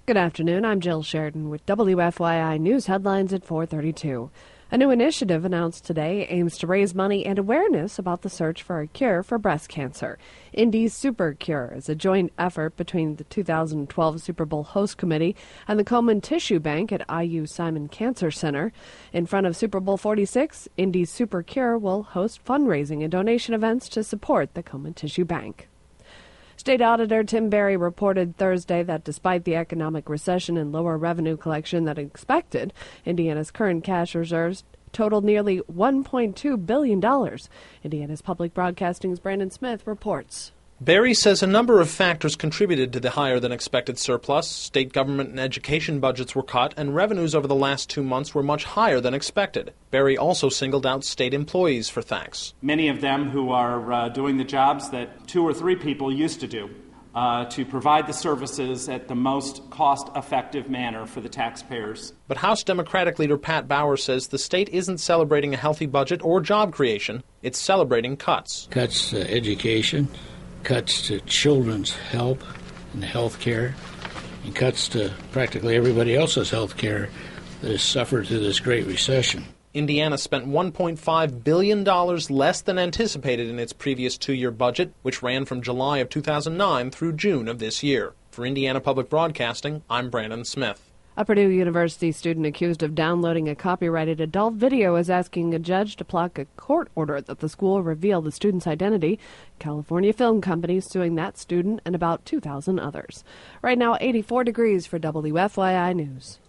Good afternoon. I'm Jill Sheridan with WFYI News headlines at 4:32. A new initiative announced today aims to raise money and awareness about the search for a cure for breast cancer. Indy's Super Cure is a joint effort between the 2012 Super Bowl host committee and the Komen Tissue Bank at IU Simon Cancer Center. In front of Super Bowl 46, Indy's Super Cure will host fundraising and donation events to support the Komen Tissue Bank. State Auditor Tim Berry reported Thursday that despite the economic recession and lower revenue collection than expected, Indiana's current cash reserves totaled nearly $1.2 billion. Indiana's Public Broadcasting's Brandon Smith reports. Berry says a number of factors contributed to the higher-than-expected surplus. State government and education budgets were cut, and revenues over the last 2 months were much higher than expected. Berry also singled out state employees for thanks. Many of them who are doing the jobs that 2 or 3 people used to do, to provide the services at the most cost-effective manner for the taxpayers. But House Democratic Leader Pat Bauer says the state isn't celebrating a healthy budget or job creation. It's celebrating cuts. Cuts to education, cuts to children's help and health care, and cuts to practically everybody else's health care that has suffered through this great recession. Indiana spent $1.5 billion less than anticipated in its previous 2-year budget, which ran from July of 2009 through June of this year. For Indiana Public Broadcasting, I'm Brandon Smith. A Purdue University student accused of downloading a copyrighted adult video is asking a judge to block a court order that the school reveal the student's identity. California Film Company suing that student and about 2,000 others. Right now, 84 degrees for WFYI News.